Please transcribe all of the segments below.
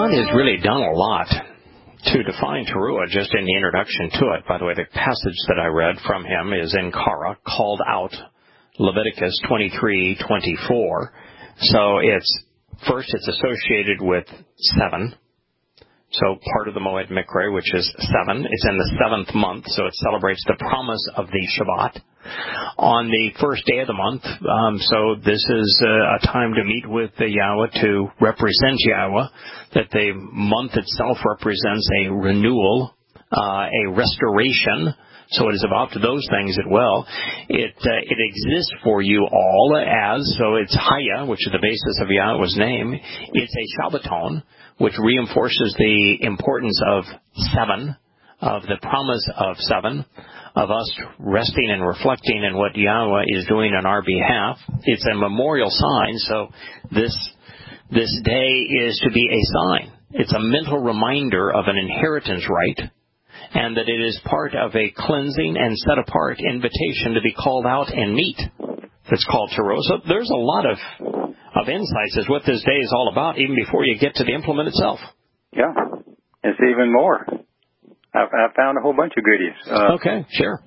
John has really done a lot to define Teruah just in the introduction to it. By the way, the passage that I read from him is in Korah, called out, Leviticus 23:24. So it's associated with 7. So part of the Moed Mikre, which is 7, it's in the 7th month, so it celebrates the promise of the Shabbat on the first day of the month. So this is a time to meet with the Yahweh to represent Yahweh, that the month itself represents a renewal, a restoration. So it is about those things as well. It exists for you all so it's Haya, which is the basis of Yahweh's name. It's a Shabbaton, which reinforces the importance of 7, of the promise of 7, of us resting and reflecting in what Yahweh is doing on our behalf. It's a memorial sign, so this day is to be a sign. It's a mental reminder of an inheritance right, and that it is part of a cleansing and set-apart invitation to be called out and meet. It's called Teruah. So there's a lot of insights as what this day is all about, even before you get to the implement itself. Yeah, it's even more. I found a whole bunch of goodies. Okay, sure.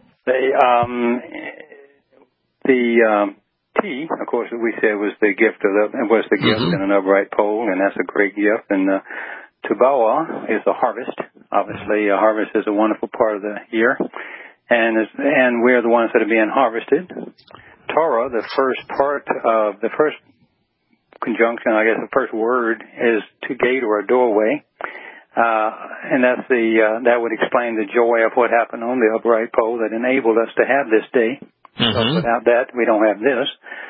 The tea, of course, we said was the gift in an upright pole, and that's a great gift. And Tubawa is the harvest. Obviously, a harvest is a wonderful part of the year, and we're the ones that are being harvested. Torah, the first part of the first conjunction, I guess the first word is to gate or a doorway, and that's that would explain the joy of what happened on the upright pole that enabled us to have this day. So without that, we don't have this.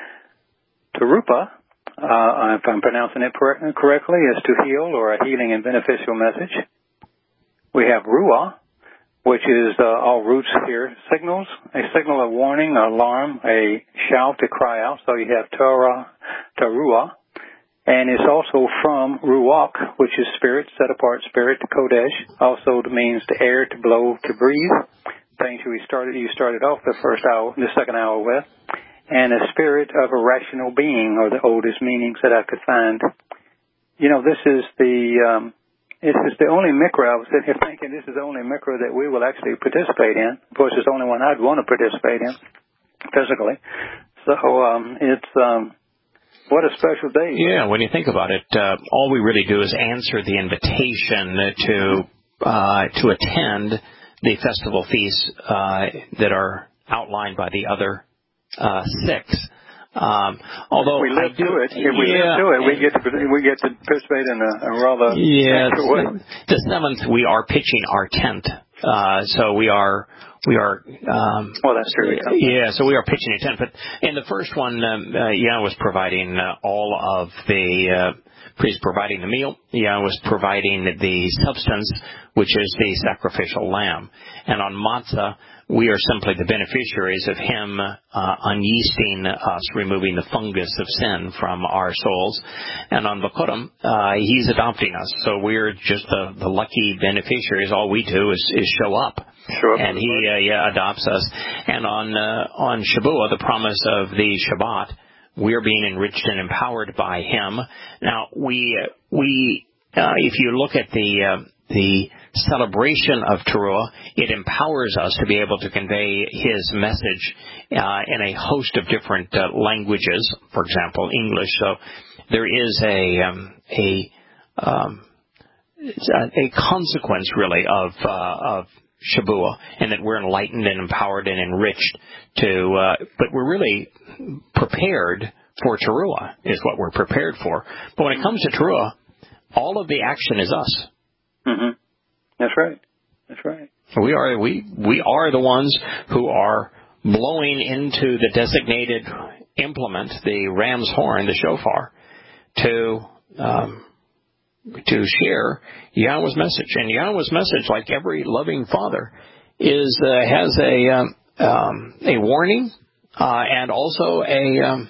Terupa, if I'm pronouncing it correctly, is to heal or a healing and beneficial message. We have Ruah, which is all roots here, signals, a signal of warning, alarm, a shout to cry out. So you have Teruah, and it's also from Ruach, which is spirit, set apart spirit, Kodesh. Also means to air, to blow, to breathe. Things you started off the second hour with. And a spirit of a rational being, or the oldest meanings that I could find. You know, this is the only mikra. I was sitting here thinking this is the only mikra that we will actually participate in. Of course, it's the only one I'd want to participate in physically. So it's what a special day. Yeah, when you think about it, all we really do is answer the invitation to attend the festival feasts that are outlined by the other 6. Although we live through it, if we live through it, we get to participate in a rather extra way. The 7th, we are pitching our tent, so we are. Well, that's true. Yeah, so we are pitching a tent. But in the first one, Yah was providing all of the priest providing the meal. Yah was providing the substance, which is the sacrificial lamb. And on Matzah, we are simply the beneficiaries of Him unyeasting us, removing the fungus of sin from our souls. And on Bakurim, He's adopting us. So we're just the lucky beneficiaries. All we do is show up. And He adopts us. And on Shabuah, the promise of the Shabbat, we're being enriched and empowered by Him. Now, if you look at the celebration of Teruah, it empowers us to be able to convey His message in a host of different languages, for example, English. So there is a consequence, really, of Shabuah, and that we're enlightened and empowered and enriched but we're really prepared for Teruah, is what we're prepared for. But when it comes to Teruah, all of the action is us. Mm-hmm. That's right. That's right. We are the ones who are blowing into the designated implement, the ram's horn, the shofar, to share Yahweh's message. And Yahweh's message, like every loving father, has a warning and also a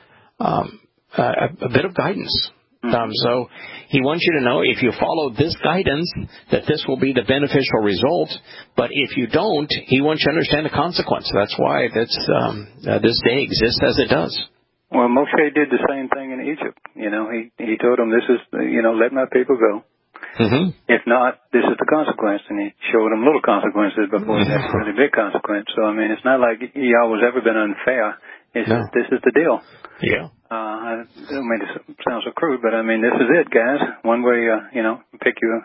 bit of guidance. So He wants you to know, if you follow this guidance, that this will be the beneficial result. But if you don't, He wants you to understand the consequence. That's why this day exists as it does. Well, Moshe did the same thing in Egypt. You know, he told them, "This is, let my people go." Mm-hmm. If not, this is the consequence. And he showed them little consequences before he had a really big consequence. So, I mean, it's not like Yahweh's ever been unfair. It's just, this is the deal. Yeah. I don't mean to sound so crude, but I mean, this is it, guys. One way, pick your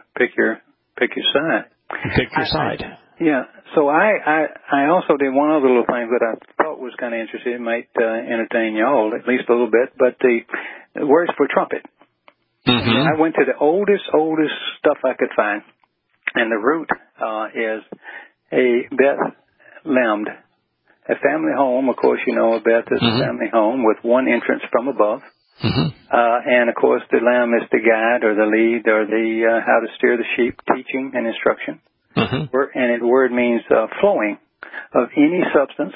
side. Pick your side. Yeah. So I also did one other little thing that I thought was kind of interesting. It might entertain y'all at least a little bit. But the words for trumpet. Mm-hmm. I went to the oldest stuff I could find, and the root is a Beth Lemd, a family home. Of course, you know a Beth is a family home with one entrance from above. Mm-hmm. And of course, the lamb is the guide or the lead or the how to steer the sheep, teaching and instruction. Mm-hmm. And the word means flowing of any substance,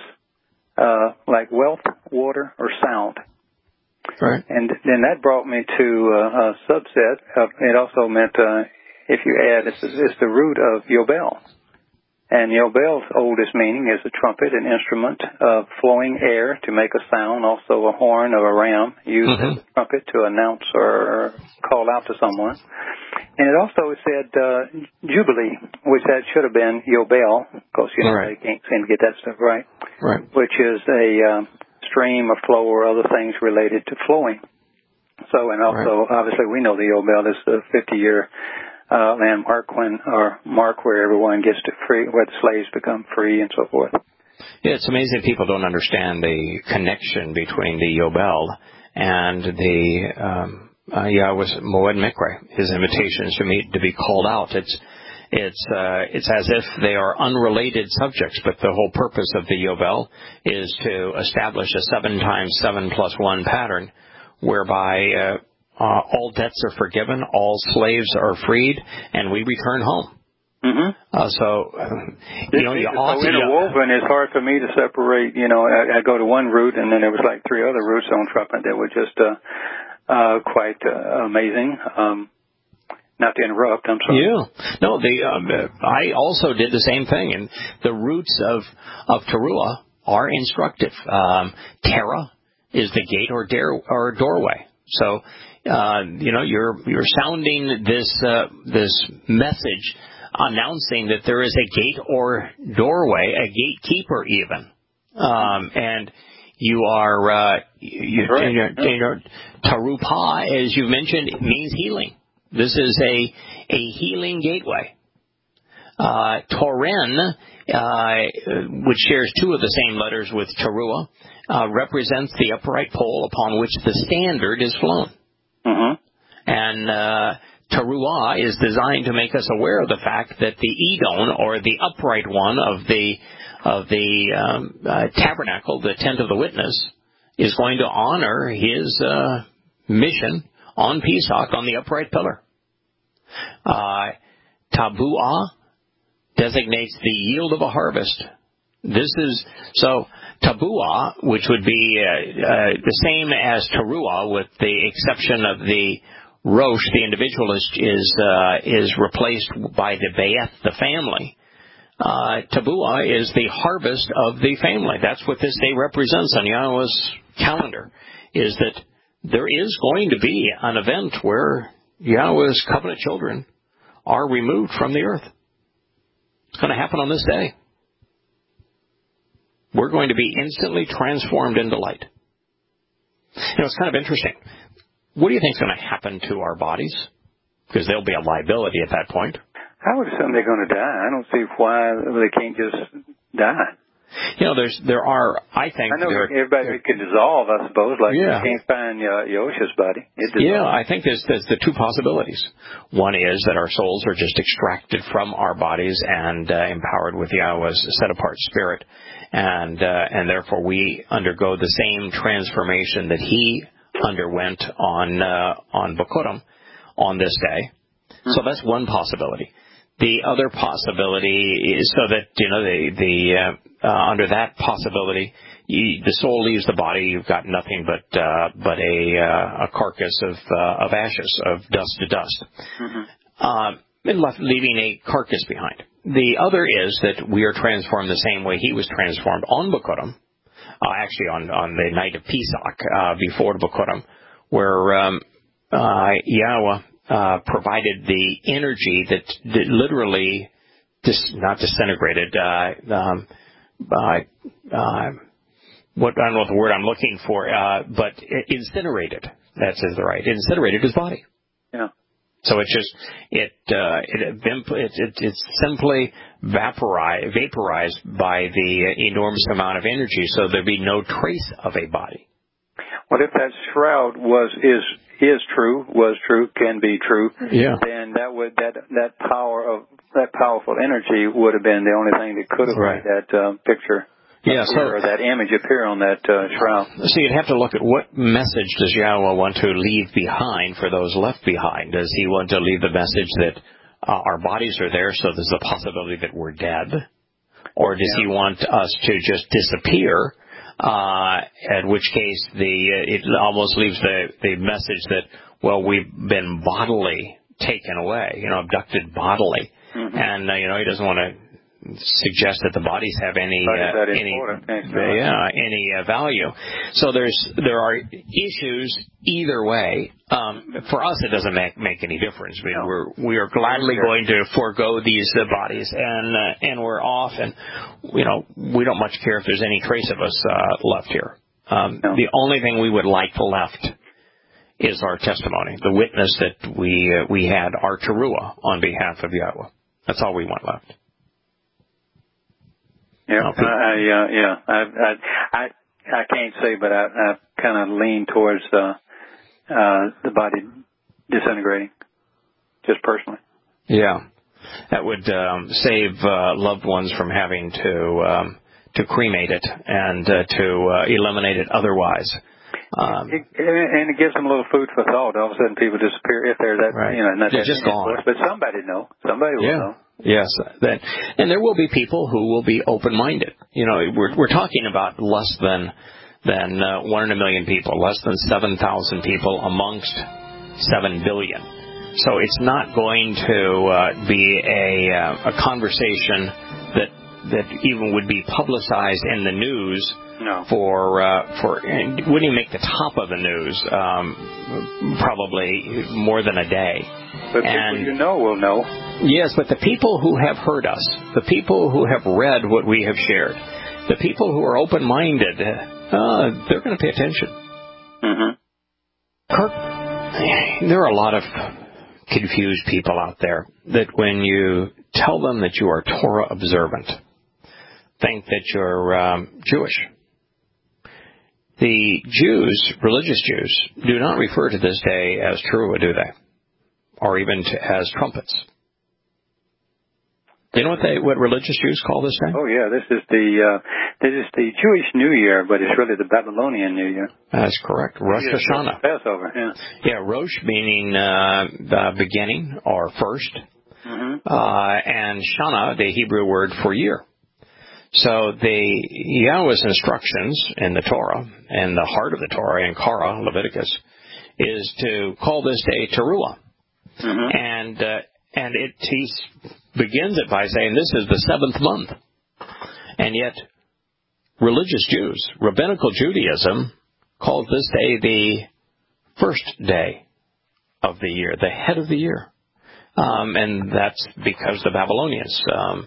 like wealth, water, or sound. Right. And then that brought me to a subset of, it also meant, if you add, it's the root of Yobel. And Yobel's oldest meaning is a trumpet, an instrument of flowing air to make a sound, also a horn of a ram used as a trumpet to announce or call out to someone. And it also said Jubilee, which that should have been Yobel. Of course, they can't seem to get that stuff right. Right. Which is a stream or flow or other things related to flowing. So, and also, obviously, we know the Yobel is the 50-year landmark mark where everyone gets to free, where the slaves become free and so forth. Yeah, it's amazing people don't understand the connection between the Yobel and the Yahweh's Moed Mikre, his invitations to be called out. It's as if they are unrelated subjects, but the whole purpose of the Yobel is to establish a 7 times 7 plus 1 pattern, whereby all debts are forgiven, all slaves are freed, and we return home. Mm-hmm. So interwoven, it's hard for me to separate. I go to one root, and then there was like 3 other roots on trumpet that were just quite amazing. Not to interrupt, I'm sorry. Yeah. No, I also did the same thing, and the roots of Teruah are instructive. Terah is the gate or doorway. So, you're sounding this message, announcing that there is a gate or doorway, a gatekeeper even, and you are Teruah, as you mentioned, means healing. This is a healing gateway. Toren, which shares 2 of the same letters with Teruah, represents the upright pole upon which the standard is flown. Mm-hmm. And Teruah is designed to make us aware of the fact that the Edon, or the upright one of the tabernacle, the tent of the witness, is going to honor his mission on Pesach on the upright pillar. Tabuah designates the yield of a harvest. Tabuah, which would be the same as Teruah, with the exception of the Rosh, the individual is replaced by the Be'eth, the family. Tabuah is the harvest of the family. That's what this day represents on Yahweh's calendar, is that there is going to be an event where Yahweh's covenant children are removed from the earth. It's going to happen on this day. We're going to be instantly transformed into light. It's kind of interesting. What do you think is going to happen to our bodies? Because there'll be a liability at that point. I would assume they're going to die. I don't see why they can't just die. There are, I think... I know everybody can dissolve, I suppose, like you can't find Yosha's body. I think there's the 2 possibilities. One is that our souls are just extracted from our bodies and empowered with Yahweh's set-apart spirit, and therefore we undergo the same transformation that he underwent on Bikurim on this day. Mm-hmm. So that's one possibility. The other possibility is so that under that possibility, the soul leaves the body. You've got nothing but a carcass of ashes, of dust to dust, and leaving a carcass behind. The other is that we are transformed the same way he was transformed on Bikurim, actually on the night of Pesach before Bikurim, where Yahweh provided the energy that literally, not disintegrated, I don't know the word I'm looking for, but incinerated. That's the right. Incinerated his body. Yeah. So it's simply vaporized by the enormous amount of energy. So there'd be no trace of a body. Well, if that shroud is true, can be true, then that powerful energy would have been the only thing that could have made that picture. Or that image appear on that shroud. So you'd have to look at what message does Yahweh want to leave behind for those left behind. Does he want to leave the message that our bodies are there, so there's a possibility that we're dead? Or does he want us to just disappear, in which case it almost leaves the message that, well, we've been bodily taken away, abducted bodily. Mm-hmm. And, he doesn't want to suggest that the bodies have any value. So there are issues either way. For us, it doesn't make any difference. We are gladly going to forego these bodies, and we're off, and we don't much care if there's any trace of us left here. The only thing we would like left is our testimony, the witness that we had, our teruah, on behalf of Yahweh. That's all we want left. Yeah, I can't say, but I kind of lean towards the body disintegrating, just personally. Yeah, that would save loved ones from having to cremate it and to eliminate it otherwise. And it gives them a little food for thought. All of a sudden, people disappear if they're that, not they're just gone. But somebody know. Somebody will know. Yes, and there will be people who will be open-minded. We're talking about less than 1 in a million people, less than 7,000 people amongst 7 billion. So it's not going to be a conversation that even would be publicized in the news. No. It wouldn't even make the top of the news, probably more than a day. But people will know. Yes, but the people who have heard us, the people who have read what we have shared, the people who are open-minded, they're going to pay attention. Mm-hmm. Kirk, there are a lot of confused people out there that when you tell them that you are Torah observant, think that you're Jewish. The Jews, religious Jews, do not refer to this day as teruah, do they? Or even as trumpets. Do you know what religious Jews call this day? Oh yeah, this is the Jewish New Year, but it's really the Babylonian New Year. That's correct. Rosh Hashanah. Passover. Yeah, Rosh meaning beginning or first, and Shana, the Hebrew word for year. So Yahweh's instructions in the Torah, and the heart of the Torah in Korah, Leviticus, is to call this day teruah. Mm-hmm. And he begins it by saying this is the 7th month. And yet, religious Jews, rabbinical Judaism, calls this day the first day of the year, the head of the year. And that's because the Babylonians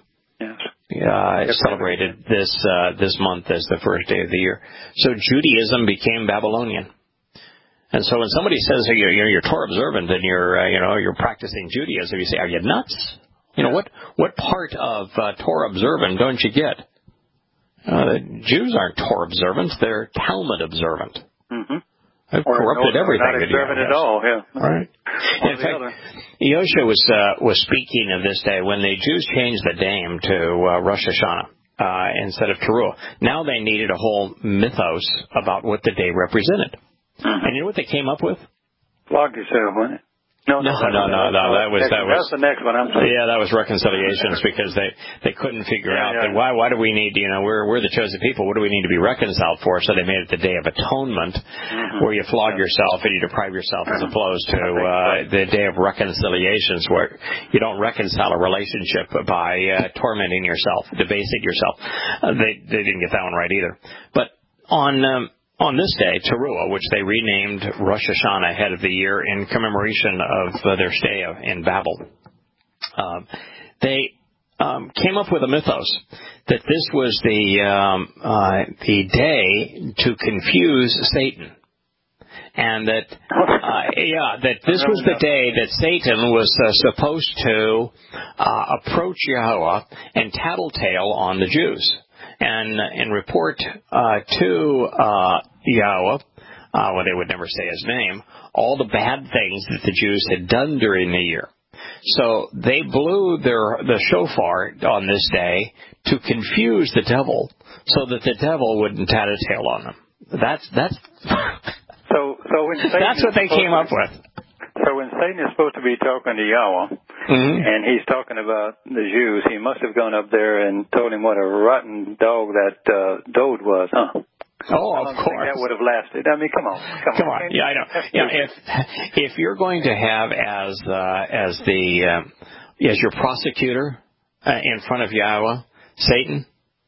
celebrated this month as the first day of the year. So Judaism became Babylonian. And so when somebody says you're Torah observant and you're practicing Judaism, you say, are you nuts? What part of Torah observant don't you get? Jews aren't Torah observant; they're Talmud observant. Mm-hmm. They've corrupted everything. Not observant at all. Yeah. Right. In fact, Yosha was speaking of this day when the Jews changed the name to Rosh Hashanah instead of Teruah. Now they needed a whole mythos about what the day represented. Mm-hmm. And you know what they came up with? Flog yourself, wasn't it? No. That was that's the next one. I'm sorry. Yeah, that was reconciliations because they couldn't figure out that why do we need we're the chosen people. What do we need to be reconciled for? So they made it the Day of Atonement, where you flog yourself and you deprive yourself, as opposed to the Day of Reconciliations, where you don't reconcile a relationship by tormenting yourself, debasing yourself. They didn't get that one right either. But on on this day, Teruah, which they renamed Rosh Hashanah, head of the year, in commemoration of their stay in Babel, they came up with a mythos that this was the day to confuse Satan. And that, that this was the day that Satan was supposed to approach Yahweh and tattletale on the Jews, and report to Yahweh, well, they would never say his name, all the bad things that the Jews had done during the year. So they blew the shofar on this day to confuse the devil, so that the devil wouldn't tattletale on them. That's So when Satan that's what they came up with. So when Satan is supposed to be talking to Yahweh, and he's talking about the Jews, he must have gone up there and told him what a rotten dog that Dode was, huh? Oh, of course. That would have lasted. I mean, come on. Yeah, I know. Yeah, if you're going to have as your prosecutor in front of Yahweh, Satan,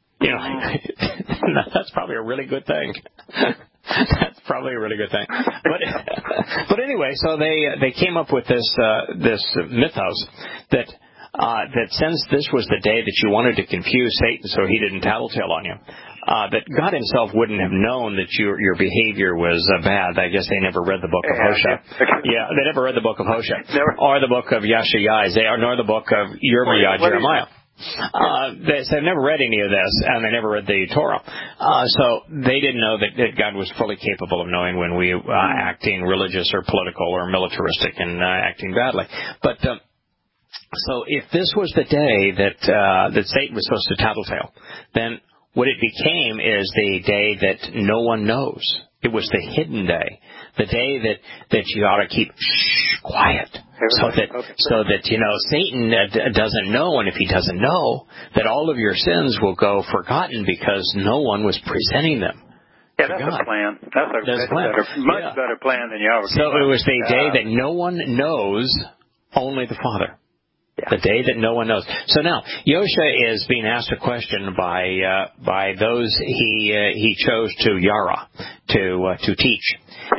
that's probably a really good thing. That's probably a really good thing. But anyway, so they came up with this mythos that since this was the day that you wanted to confuse Satan so he didn't tattletale on you, that God himself wouldn't have known that your behavior was bad. I guess they never read the book of Hosea. Yeah, they never read the book of Hosea. Or the book of Yeshayahu, nor the book of Jeremiah. They've never read any of this, and they never read the Torah. So they didn't know that God was fully capable of knowing when we acting religious or political or militaristic and acting badly. But so if this was the day that Satan was supposed to tattletale, then what it became is the day that no one knows. It was the hidden day, the day that you ought to keep quiet, so that Satan doesn't know, and if he doesn't know, that all of your sins will go forgotten because no one was presenting them. Yeah, that's a plan. That's a much better plan than Yahweh. So it was the day that no one knows, only the Father. The day that no one knows. So now, Yosha is being asked a question by those he chose to Yara to teach,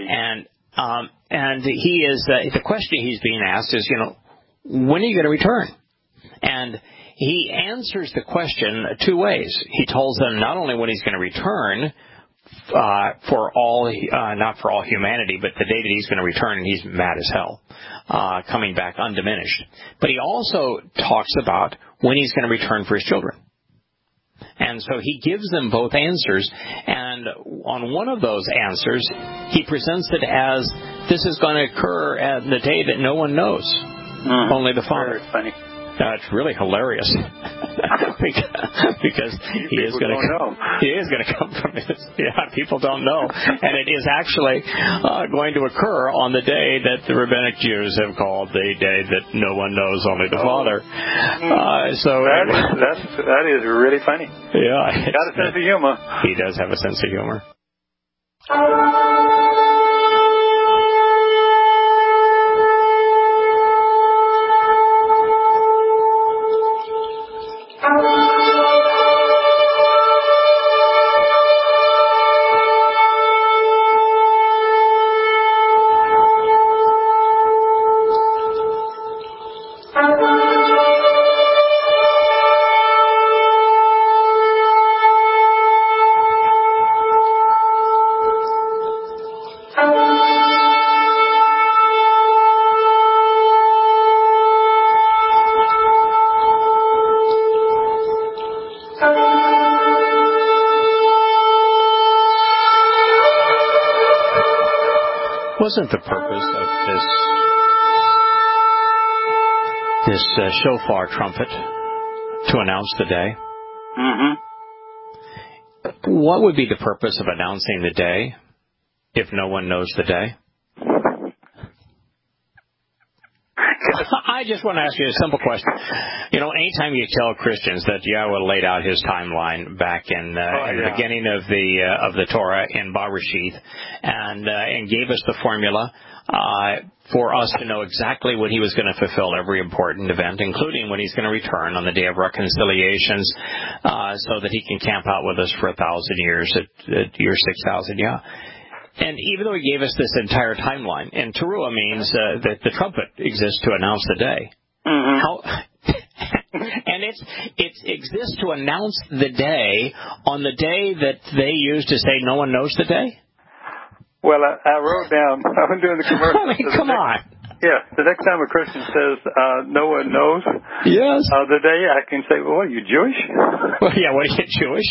and he is the question he's being asked is, when are you going to return? And he answers the question two ways. He tells them not only when he's going to return for all, not for all humanity, but the day that he's going to return, and he's mad as hell, coming back undiminished. But he also talks about when he's going to return for his children. And so he gives them both answers, and on one of those answers, he presents it as this is going to occur at the day that no one knows, only the Father. Very funny. It's really hilarious because he is going to come from this. Yeah, people don't know, and it is actually going to occur on the day that the rabbinic Jews have called the day that no one knows, only the Father. So that is really funny. Yeah, he's got a sense of humor. He does have a sense of humor. Wasn't the purpose of this shofar trumpet to announce the day? Mm-hmm. What would be the purpose of announcing the day if no one knows the day? I just want to ask you a simple question. Anytime you tell Christians that Yahweh laid out his timeline back in the beginning of the Torah in Bereshith and gave us the formula, for us to know exactly when he was going to fulfill every important event, including when he's going to return on the Day of Reconciliations, so that he can camp out with us for 1,000 years at year 6,000. Yeah. And even though he gave us this entire timeline, and Teruah means that the trumpet exists to announce the day. Mm-hmm. And it exists to announce the day on the day that they used to say no one knows the day? Well, I wrote down, I'm doing the commercial. I mean, come on. Yeah, the next time a Christian says no one knows yes. The day, I can say, well, are you Jewish? Well, yeah, what are you, Jewish?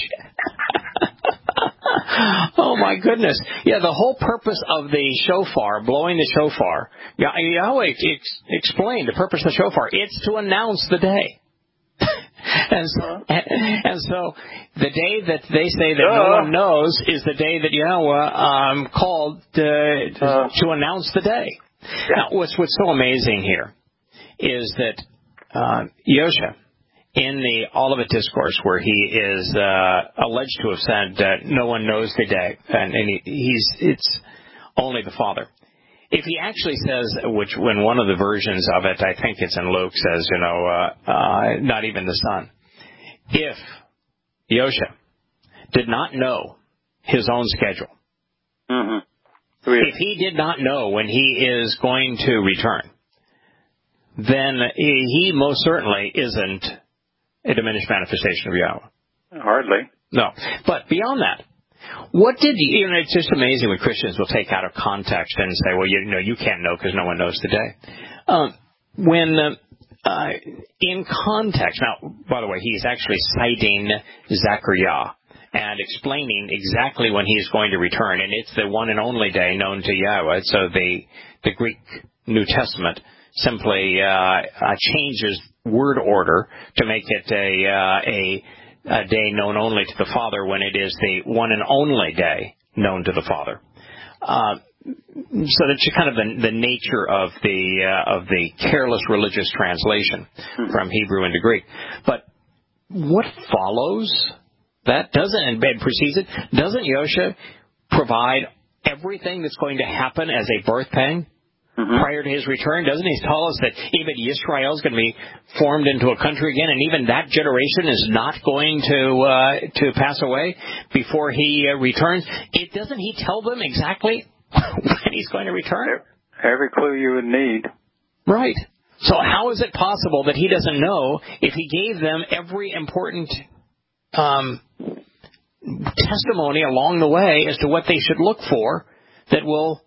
Oh, my goodness. Yeah, the whole purpose of the shofar, blowing the shofar, Yahweh explained the purpose of the shofar. It's to announce the day. And so the day that they say that no one knows is the day that Yahweh called to announce the day. Yeah. Now, what's so amazing here is that Yosha, in the Olivet Discourse, where he is alleged to have said that no one knows the day, and it's only the Father. If he actually says, which when one of the versions of it, I think it's in Luke, says, not even the Son. If Yosha did not know his own schedule, mm-hmm. If he did not know when he is going to return, then he most certainly isn't a diminished manifestation of Yahweh. Hardly. No. But beyond that, what did it's just amazing when Christians will take out of context and say, well, you can't know because no one knows the day. When in context, now, by the way, he's actually citing Zechariah and explaining exactly when he's going to return, and it's the one and only day known to Yahweh. So the Greek New Testament simply changes word order to make it a day known only to the Father when it is the one and only day known to the Father. So that's kind of the nature of the careless religious translation from Hebrew into Greek. But what follows that precedes it. Doesn't Yosha provide everything that's going to happen as a birth pang? Mm-hmm. Prior to his return, doesn't he tell us that even Yisrael is going to be formed into a country again, and even that generation is not going to pass away before he returns? Doesn't he tell them exactly when he's going to return? Every clue you would need. Right. So how is it possible that he doesn't know if he gave them every important testimony along the way as to what they should look for that will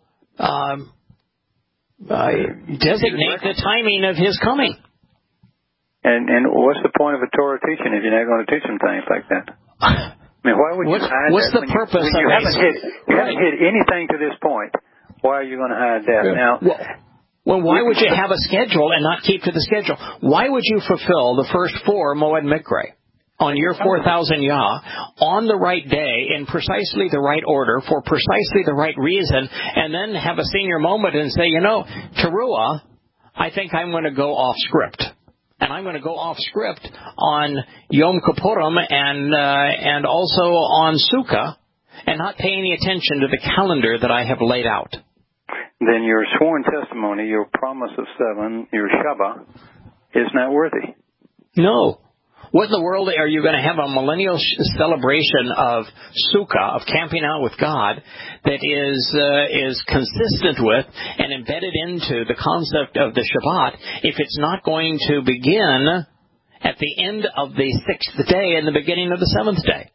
designate the timing of his coming? And what's the point of a Torah teaching if you're not going to teach them things like that? I mean, why would you hide what's that? The purpose of you haven't hit anything to this point. Why are you going to hide that? Now, well, why would you have a schedule and not keep to the schedule? Why would you fulfill the first 4 Moed Mikre on year 4,000 Yah on the right day in precisely the right order for precisely the right reason, and then have a senior moment and say, Teruah, I think I'm going to go off script. And I'm going to go off script on Yom Kippurim and also on Sukkah, and not pay any attention to the calendar that I have laid out. Then your sworn testimony, your promise of 7, your Shabbat, is not worthy. No. What in the world are you going to have a millennial celebration of Sukkah, of camping out with God, that is consistent with and embedded into the concept of the Shabbat if it's not going to begin at the end of the 6th day and the beginning of the 7th day?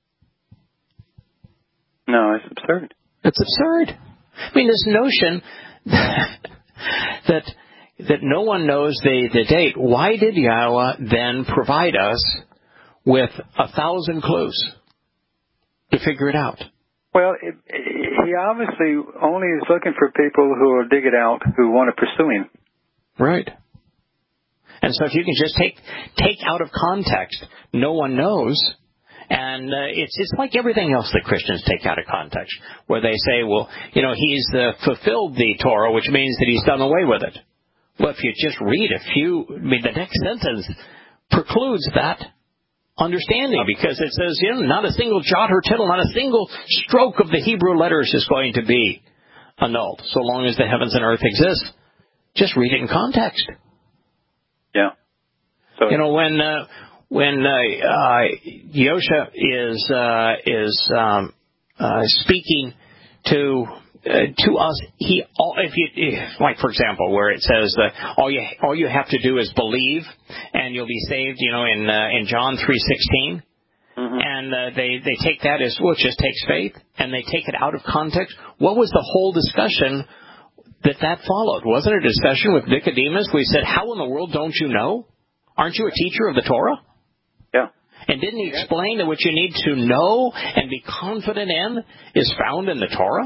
No, it's absurd. It's absurd. I mean, this notion that no one knows the date. Why did Yahweh then provide us with 1,000 clues to figure it out? Well, he obviously only is looking for people who will dig it out, who want to pursue him. Right. And so if you can just take out of context, no one knows. And it's like everything else that Christians take out of context, where they say, well, he's fulfilled the Torah, which means that he's done away with it. Well, if you just read the next sentence precludes that understanding, because it says, not a single jot or tittle, not a single stroke of the Hebrew letters is going to be annulled, so long as the heavens and earth exist. Just read it in context. Yeah. So when Yosha is speaking to us, like for example, where it says that all you have to do is believe and you'll be saved. In John 3:16. Mm-hmm. And they take that as, well, it just takes faith, and they take it out of context. What was the whole discussion that followed? Wasn't it a discussion with Nicodemus? We said, how in the world don't you know? Aren't you a teacher of the Torah? Yeah. And didn't he explain that what you need to know and be confident in is found in the Torah?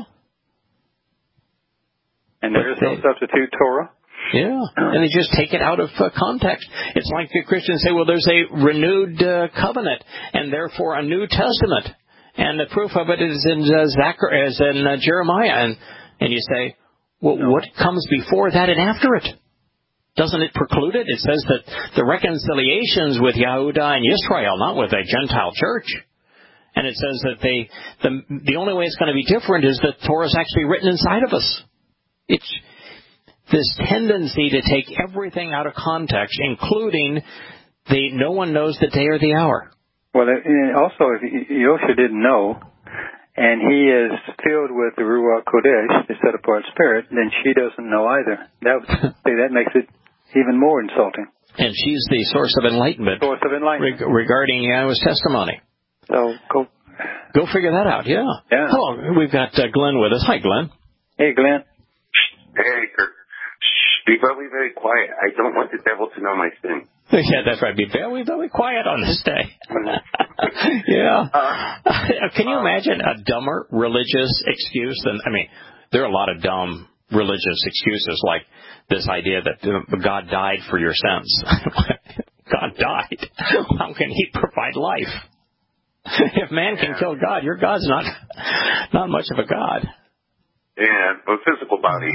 And there is no substitute Torah? Yeah, and they just take it out of context. It's like the Christians say, well, there's a renewed covenant, and therefore a New Testament. And the proof of it is in Jeremiah. And you say, well, what comes before that and after it? Doesn't it preclude it? It says that the reconciliations with Yehudah and Yisrael, not with a Gentile church. And it says that the only way it's going to be different is that Torah is actually written inside of us. It's this tendency to take everything out of context, including no one knows the day or the hour. Well, also, if Yosha didn't know, and he is filled with the Ruach Kodesh, the set-apart spirit, then she doesn't know either. That makes it even more insulting. And she's the source of enlightenment. Regarding Yahweh's testimony. So go figure that out, yeah. Hello, we've got Glenn with us. Hi, Glenn. Hey, Glenn. Hey, Kirk. Be very, very quiet. I don't want the devil to know my sin. Yeah, that's right. Be very, very quiet on this day. Yeah. Can you imagine a dumber religious excuse than, there are a lot of dumb religious excuses, like this idea that God died for your sins. God died. How can he provide life? If man can kill God, your God's not much of a God. Yeah, a physical body,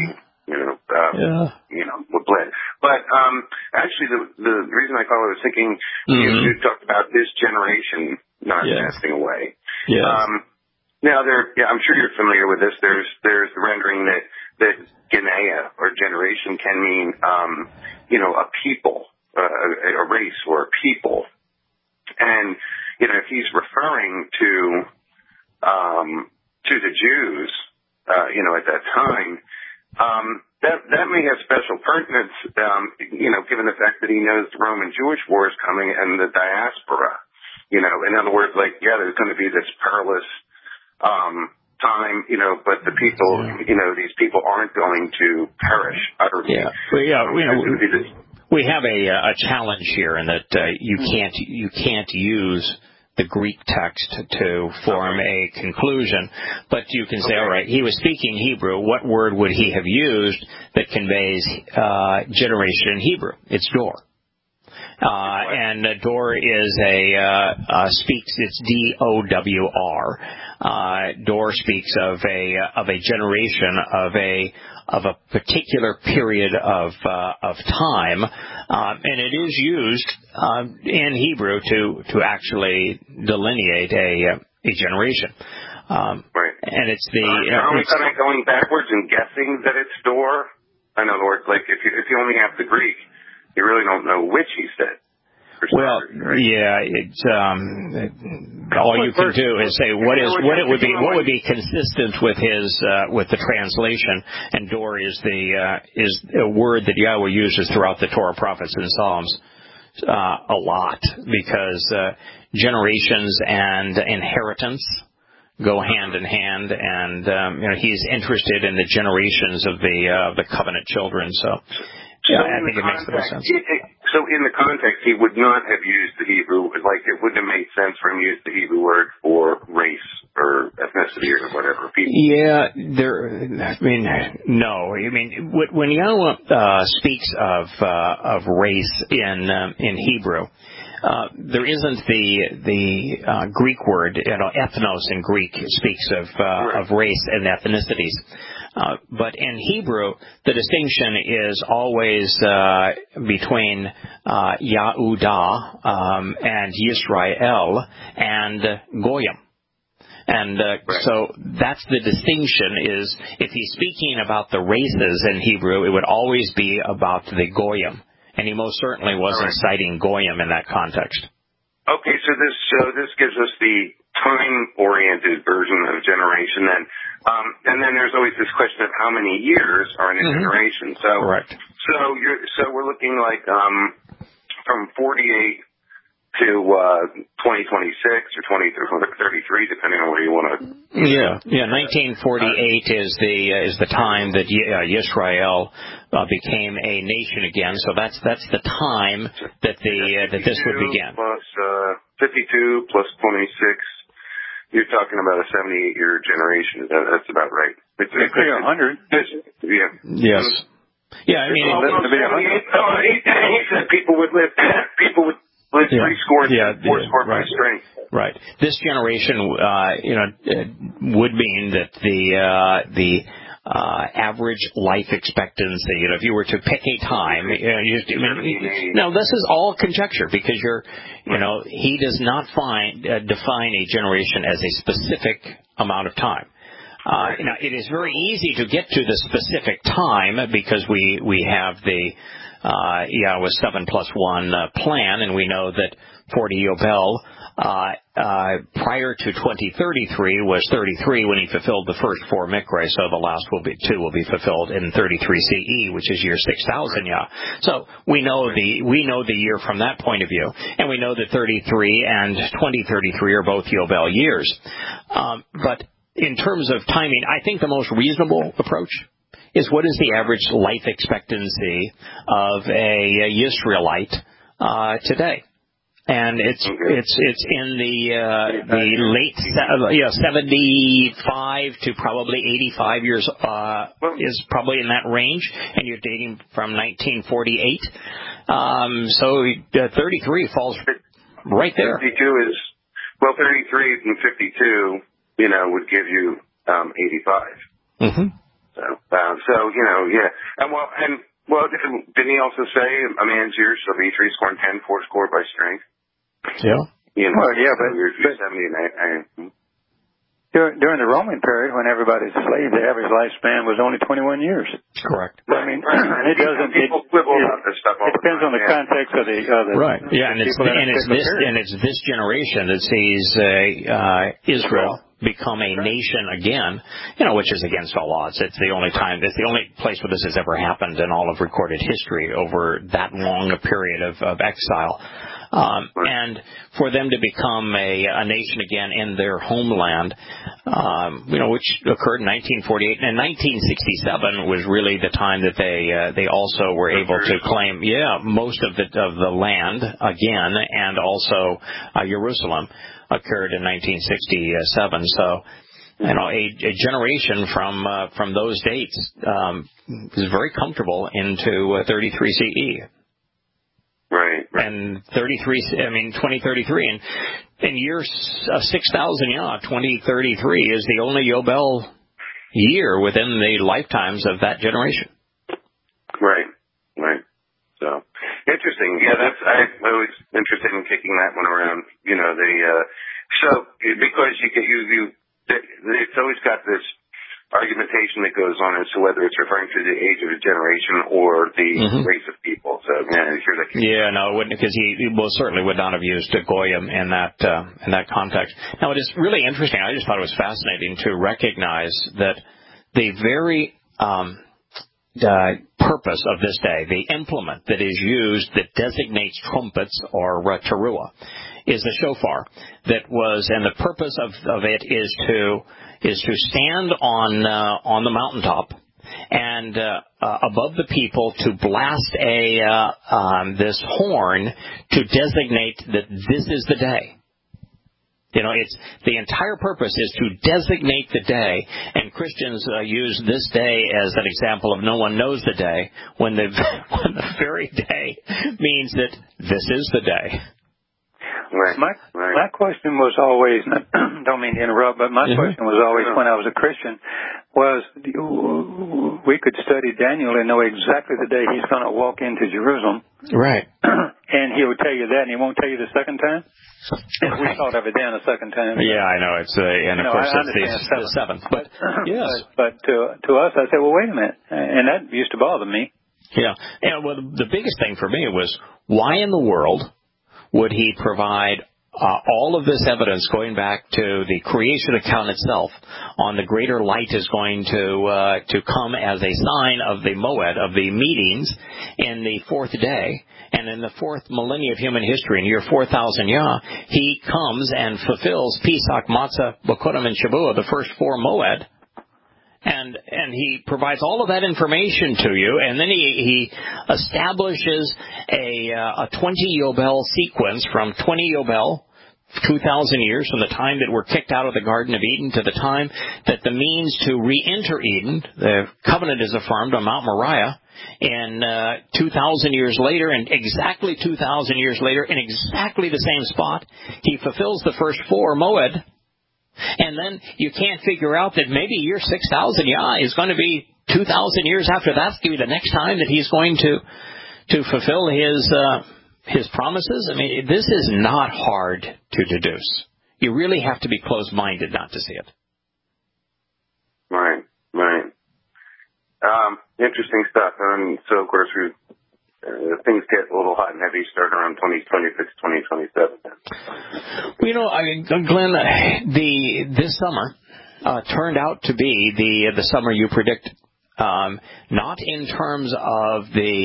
with blood. But actually, the reason I call it was thinking you talked about this generation not passing away. Yes. Now, I'm sure you're familiar with this. There's the rendering that Genea or generation can mean, a people, a race or a people, and if he's referring to the Jews, at that time. That may have special pertinence, given the fact that he knows the Roman Jewish War is coming and the diaspora. In other words, there's going to be this perilous time, but the people, these people aren't going to perish utterly. We have a challenge here in that you can't use the Greek text to form a conclusion, but you can say, all right, he was speaking Hebrew. What word would he have used that conveys generation in Hebrew? It's dor. And dor is it's D-O-W-R. Dor speaks of a generation of a particular period of time, and it is used in Hebrew to actually delineate a generation. Right. And it's are we kind of going backwards and guessing that it's dor? In other words, if you only have the Greek, you really don't know which he said. Well, it's all you can do is say what would be consistent with the translation, and dor is a word that Yahweh uses throughout the Torah, prophets, and Psalms a lot, because generations and inheritance go hand in hand, and he's interested in the generations of the covenant children. So I think it makes the most sense. So in the context, he would not have used the Hebrew, it wouldn't have made sense for him to use the Hebrew word for race or ethnicity or whatever. No. When Yahweh speaks of race in Hebrew, there isn't the Greek word, ethnos in Greek speaks of race and ethnicities. But in Hebrew, the distinction is always between Yahudah and Yisrael and Goyim. And so that's the distinction is if he's speaking about the races in Hebrew, it would always be about the Goyim. And he most certainly wasn't citing Goyim in that context. Okay, so this gives us the time-oriented version of generation then. And then there's always this question of how many years are in a generation. So, correct. So we're looking like from 48 to 2026 or 2033, depending on where you want to. Yeah. 1948 is the time that Yisrael became a nation again. So that's the time that this would begin. Plus 52 plus 26. You're talking about a 78-year generation. That's about right. It's 100. Yeah. Yes. Yeah, I mean, he said people would live 3 score and 4 score by strength. Right. This generation, would mean that the average life expectancy, if you were to pick a time, now this is all conjecture because he does not define a generation as a specific amount of time. Now, it is very easy to get to the specific time because we have the with 7+1 plan, and we know that 40 Yobel prior to 2033 was 33 when he fulfilled the first 4 Mikra, so the last 2 will be fulfilled in 33 CE, which is year 6000 Yah. So we know the year from that point of view, and we know that 33 and 2033 are both Yobel years. But in terms of timing, I think the most reasonable approach is what is the average life expectancy of a Yisraelite today, and it's in the late 75 to probably 85 years is probably in that range, and you're dating from 1948. So 33 falls right there. 52 is 33 and 52. Would give you 85. Mm-hmm. So didn't he also say a man's years shall be 3 score and 10, 4 score by strength? Yeah. But you're 70 and during the Roman period, when everybody's a slave, the average lifespan was only 21 years. Correct. I mean, it doesn't. People quibble about this stuff all the time. It depends on the context of the right. Yeah, and it's this generation that sees Israel become a nation again, which is against all odds. It's the only place where this has ever happened in all of recorded history over that long a period of exile. And for them to become a nation again in their homeland, which occurred in 1948 and 1967 was really the time that they also were able to claim, most of the land again, and also Jerusalem occurred in 1967. So, a generation from those dates is very comfortable into 33 CE. Right. And 2033, and in year 6000 2033 is the only Yobel year within the lifetimes of that generation. Right. So interesting. Yeah, I'm always interested in kicking that one around. So because it's always got this argumentation that goes on as to whether it's referring to the age of a generation or the race of people. So no, it wouldn't, because he most certainly would not have used Goyim in that context. Now, it is really interesting. I just thought it was fascinating to recognize that the very purpose of this day, the implement that is used that designates trumpets or teruah, is the shofar and the purpose of it is to stand on the mountaintop and above the people to blast this horn to designate that this is the day. It's the entire purpose is to designate the day, and Christians use this day as an example of no one knows the day, when the very day means that this is the day. Right. My question was always, don't mean to interrupt, but my question was always when I was a Christian, was we could study Daniel and know exactly the day he's going to walk into Jerusalem. Right. And and he would tell you that, and he won't tell you the second time. We thought of it then a second time. Yeah, I know. It's and of course it's the seventh. But yes. But to us, I said, well, wait a minute, and that used to bother me. Yeah. And well, the biggest thing for me was, why in the world would he provide all of this evidence going back to the creation account itself on the greater light is going to come as a sign of the moed, of the meetings in the fourth day, and in the fourth millennia of human history, in year 4,000 Yah, he comes and fulfills Pesach, Matzah, Bokurim, and Shavuot, the first four moed, and he provides all of that information to you, and then he establishes a 20 Yobel sequence from 20 Yobel, 2,000 years from the time that we're kicked out of the Garden of Eden to the time that the means to re-enter Eden, the covenant is affirmed on Mount Moriah, and 2,000 years later, and exactly 2,000 years later, in exactly the same spot, he fulfills the first four moed. And then you can't figure out that maybe year 6,000 is going to be 2,000 years after that's going to be the next time that he's going to fulfill his promises. I mean, this is not hard to deduce. You really have to be closed-minded not to see it. Right. Interesting stuff. So, of course, things get a little hot and heavy starting around 2026, 2027. Well, Glenn, this summer turned out to be the summer you predicted. Not in terms of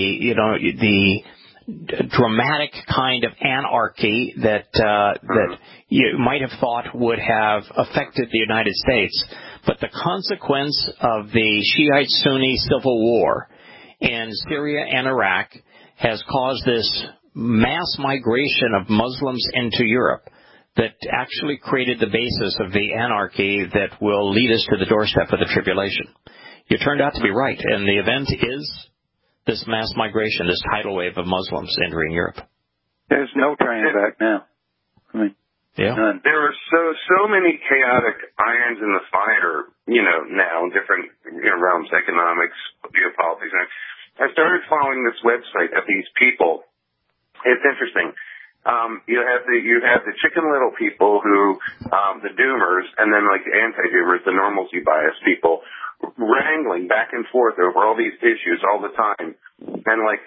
the dramatic kind of anarchy that you might have thought would have affected the United States, but the consequence of the Shiite-Sunni civil war in Syria and Iraq has caused this mass migration of Muslims into Europe that actually created the basis of the anarchy that will lead us to the doorstep of the tribulation. You turned out to be right, and the event is this mass migration, this tidal wave of Muslims entering Europe. There's no turning back now. I mean, none. There are so many chaotic irons in the fire, now in different realms, economics, geopolitics. And I started following this website of these people. It's interesting. You have the Chicken Little people who, the doomers, and then like the anti-doomers, the normalcy bias people, wrangling back and forth over all these issues all the time. And like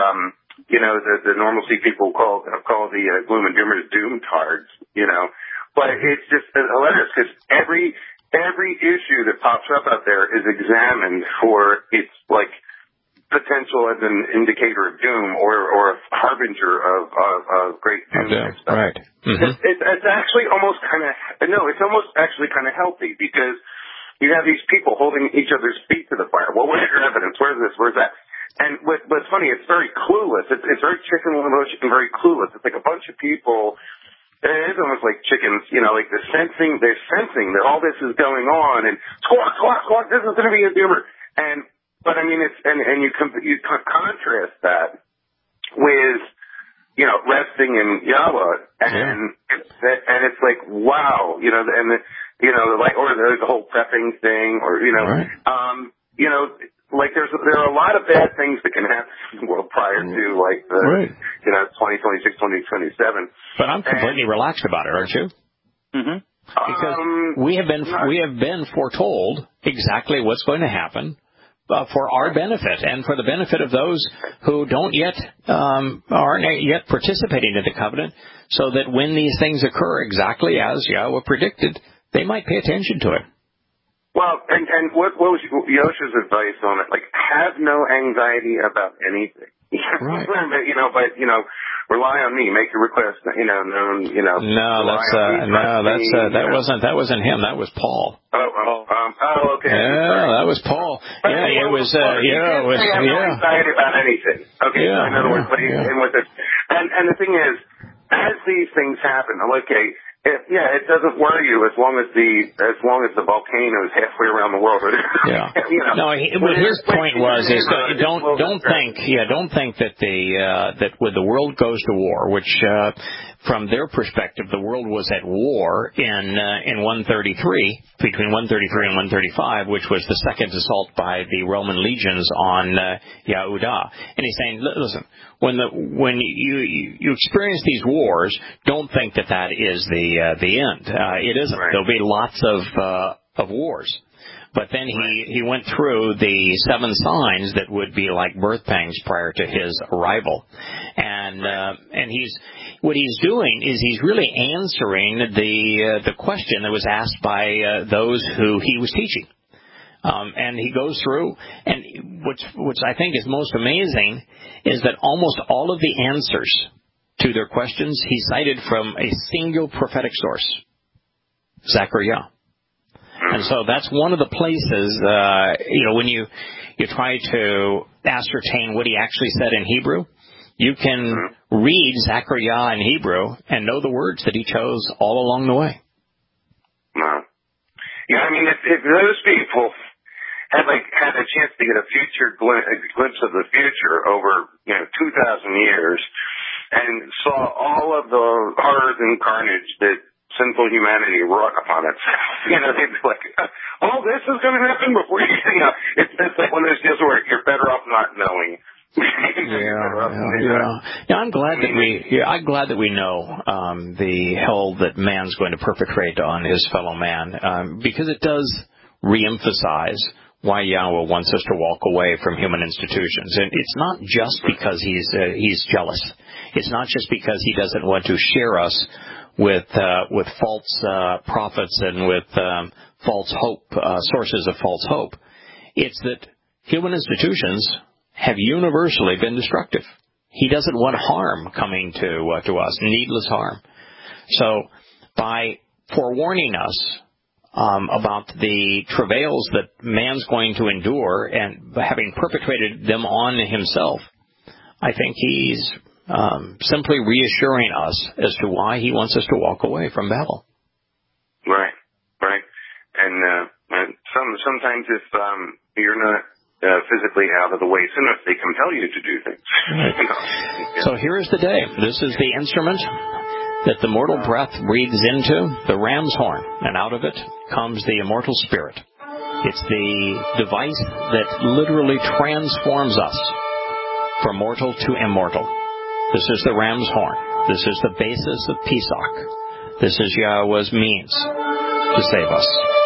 the normalcy people call the gloom and doomers doomtards, But it's just hilarious because every issue that pops up out there is examined for its like potential as an indicator of doom or a harbinger of great doom. Right. Mm-hmm. It's actually almost it's almost actually kind of healthy because you have these people holding each other's feet to the fire. Well, where's your evidence? Where's this? Where's that? And what's funny, it's very clueless. It's very Chicken Little and very clueless. It's like a bunch of people. It is almost like chickens, like they're sensing that all this is going on, and squawk, this is going to be a doomer. But I mean, you contrast that with, resting in Yahweh, and it's like, wow, or there's the whole prepping thing, or, right. Like there are a lot of bad things that can happen in the world prior to like the, right. 2026, 2027. But I'm completely relaxed about it, aren't you? Mm-hmm. Because we have been foretold exactly what's going to happen for our benefit and for the benefit of those who aren't yet participating in the covenant, so that when these things occur exactly as Yahweh predicted, they might pay attention to it. Well, and what was Yosha's advice on it? Like, have no anxiety about anything. Right. But rely on me. Make your request. Known. That wasn't him. That was Paul. Okay. Yeah, that was Paul. But it was. Have no anxiety about anything. Okay. Yeah, in other words, and the thing is, as these things happen, okay. It doesn't worry you as long as the volcano is halfway around the world. Yeah. No, his point was don't think that when the world goes to war, which from their perspective the world was at war in 133, between 133 and 135, which was the second assault by the Roman legions on Yehuda. And he's saying, listen, when you experience these wars, don't think that is the end. It isn't. Right. There'll be lots of wars. But then he went through the 7 signs that would be like birth pangs prior to his arrival, and what he's doing is he's really answering the question that was asked by those who he was teaching. And he goes through, and which I think is most amazing is that almost all of the answers to their questions he cited from a single prophetic source, Zechariah. And so that's one of the places, when you try to ascertain what he actually said in Hebrew, you can read Zechariah in Hebrew and know the words that he chose all along the way. Wow. Yeah, I mean, if those people had a chance to get a glimpse of the future over 2,000 years and saw all of the horrors and carnage that sinful humanity wrought upon itself, they'd be like, "Oh, this is going to happen before you." It's like one of those deals where you're better off not knowing. Yeah. I'm glad that we know the hell that man's going to perpetrate on his fellow man, because it does reemphasize why Yahweh wants us to walk away from human institutions. And it's not just because he's jealous. It's not just because he doesn't want to share us with false prophets and with false hope, sources of false hope. It's that human institutions have universally been destructive. He doesn't want harm coming to us, needless harm. So by forewarning us about the travails that man's going to endure and having perpetrated them on himself, I think he's simply reassuring us as to why he wants us to walk away from Babel. Right. And sometimes if you're not physically out of the way soon enough, they compel you to do things. Right. So here is the day. This is the instrument that the mortal breath breathes into, the ram's horn, and out of it comes the immortal spirit. It's the device that literally transforms us from mortal to immortal. This is the ram's horn. This is the basis of Pesach. This is Yahweh's means to save us.